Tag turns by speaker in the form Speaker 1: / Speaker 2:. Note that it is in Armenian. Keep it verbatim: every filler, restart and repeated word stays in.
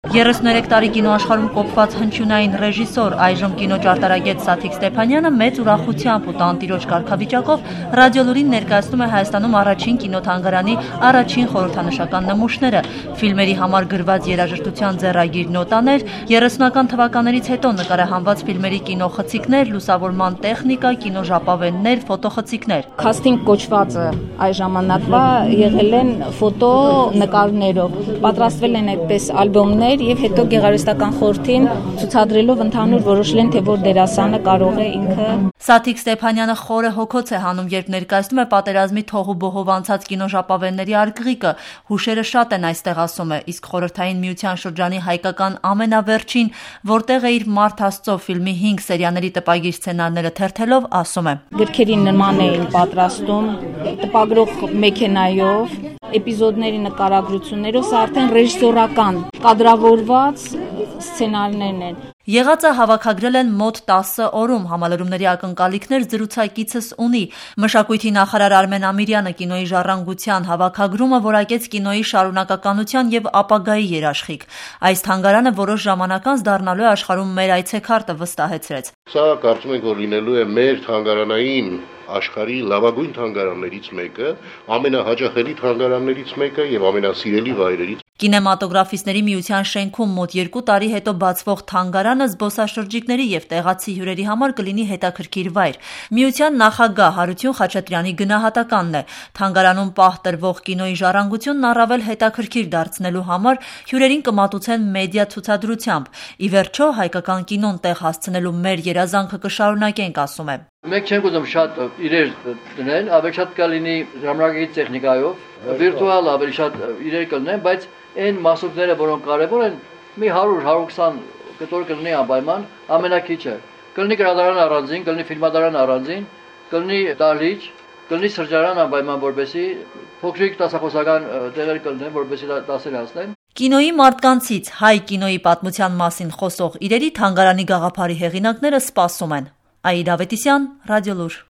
Speaker 1: երեսուներեք տարի կինոաշխարհում կոփված հնչյունային ռեժիսոր, այժմ կինոճարտարագետ Սաթիկ Ստեփանյանը մեծ ուրախությամբ ու տանտիրոջ կարգավիճակով ռադիոլուրին ներկայացնում է Հայաստանում առաջին կինոթանգարանի առաջին խորհրդանշական նմուշները, ֆիլմերի համար գրված երաժշտության ձեռագիր նոտաներ, երեսունական թվականներից հետո նկարահանված ֆիլմերի կինոխցիկներ, լուսավորման տեխնիկա, կինոժապավեններ, ֆոտոխցիկներ։
Speaker 2: Քաստինգ կոչվածը այս ժամանակվա եղել են ֆոտո նկարներով, պատրաստվել են այդպես ալբոմներ եւ հետո գեղարվեստական խորհրդին ցուցադրելով ընդհանուր որոշել են թե որ դերասանը կարող է ինքը։
Speaker 1: Սաթիկ Ստեփանյանը խորը հոգոց է հանում, երբ ներկայացնում է պատերազմի թողու բոհով անցած կինոժապավենների արկղիկը, հուշերը շատ են այստեղ, ասում է, իսկ Խորհրդային Միության շրջանի հայկական ամենավերջին, որտեղ է իր Մարդ Աստծո ֆիլմի հինգ սերիաների տպագիր սցենարները թերթելով, ասում է.
Speaker 2: Գրքերի նման էին պատրաստում, տպագրող մեքենայով, էպիզոդների նկարագրություններով, սա արդեն ռեժիսորական կադրավորված սցենարներն են։
Speaker 1: Եղածը հավաքագրել են մոտ տասը օրում, համալրումների ակնկալիքներ զրուցակիցս ունի։ Մշակույթի նախարար Արմեն Ամիրյանը կինոյի ժառանգության հավաքագրումը որակեց կինոյի շարունակականության եւ ապագայի երաշխիք։ Այս թանգարանը որոշ ժամանակ անց դառնալու է աշխարհում մեր այցեքարտը, վստահեցրեց։
Speaker 3: Սա կարծում ենք, որ լինելու է մեր թանգարանային աշխարհի լավագույն թանգարաններից մեկը, ամենահաճախելի թանգարաններից մեկը եւ ամենասիրելի վայրերից։
Speaker 1: Կինեմատոգրաֆիստների միության շենքում մոտ երկու տարի հետո բացվող թանգարանը զբոսաշրջիկների եւ տեղացի հյուրերի համար կլինի հետաքրքիր վայր։ Միության նախագահ Հարություն Խաչատրյանի գնահատականն է. թանգարանում պահ տրվող կինոյի ժառանգությունն առավել հետաքրքիր դարձնելու համար հյուրերին կմատուցեն մեդիա ցուցադրությամբ։ Ի վերջո հայկական կինոն տեղ հասցնելու մեր երազանքը կշարունակենք, ասում է։
Speaker 4: Մենք չենք ուզում շատ իրեր դնել, ավելի շատ կլինի ժամանակի տեխնիկայով, վիրտուալ ավելի շատ իրեր կլինեն, բայց այն մասուկները, որոնք կարևոր են, մի հարյուր հարյուր քսան կտոր կլինի անպայման, ամենակիչը։ Կլինի գրադարան առանձին, կլինի ֆիլմադարան առանձին, կլինի դահլիճ, կլինի սրճարան անպայման, որպեսզի փոքրիկ դասախոսական տեղեր կլինեն, որպեսզի դասեր հասնեն։
Speaker 1: Կինոյի մարդկանցից հայ կինոյի պատմության մասին խոսող իրերի թանգարանի գաղափարի հեղինակները սպասում են։ Աիդա Ավետիսյան, Ռադիոլուր։